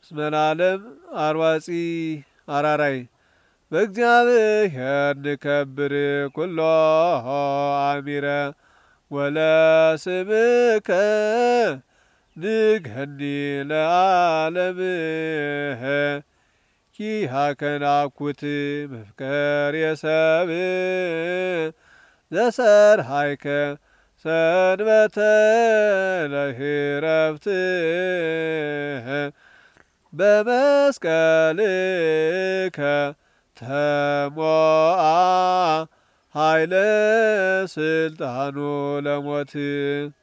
እስመ ለዓለም አርዋጺ አራራይ በእግዚአብሔር ንከብር ኩሎ አሚረ ወለስምከ ንግህኒ ለዓለምህ ኪሃከናኩት መፍቀር የሰብ ዘሰርሃይከ ሰንበተ ለሂረፍትህ በመስቀልከ ተሞአ ኃይለ ስልጣኑ ለሞት